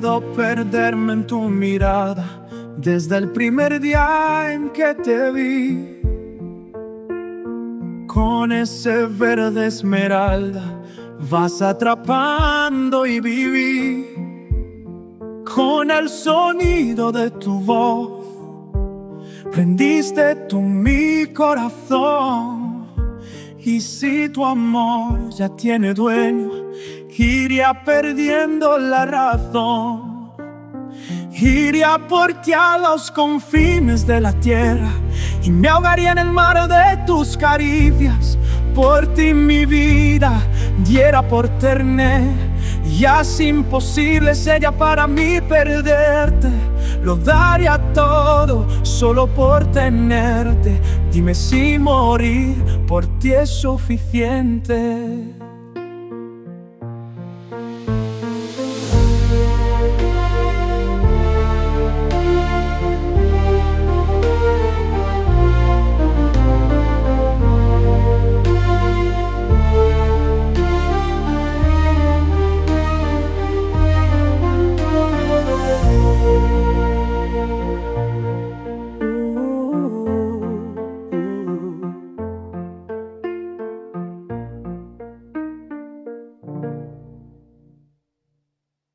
puedo perderme en tu mirada desde el primer día en que te vi. Con ese verde esmeralda vas atrapando y viví. Con el sonido de tu voz prendiste tú mi corazón. Y si tu amor ya tiene dueño, iría perdiendo la razón. Iría por ti a los confines de la tierra y me ahogaría en el mar de tus caricias. Por ti mi vida diera por tener, ya es imposible sería para mí perderte. Lo daría todo solo por tenerte. Dime si morir por ti es suficiente.